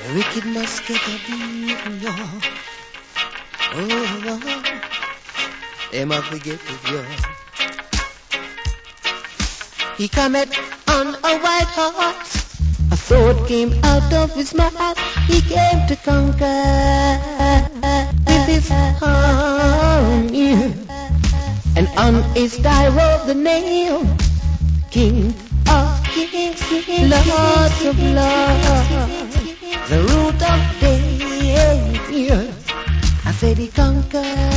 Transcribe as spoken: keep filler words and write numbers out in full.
The wicked must get a beating, yo. Oh, they must forget it, yo. He cometh on a white horse, a sword came out of his mouth. He came to conquer with his army, and on his thigh rode the nail, King of kings, Lord of lords, the root of David. I said he conquered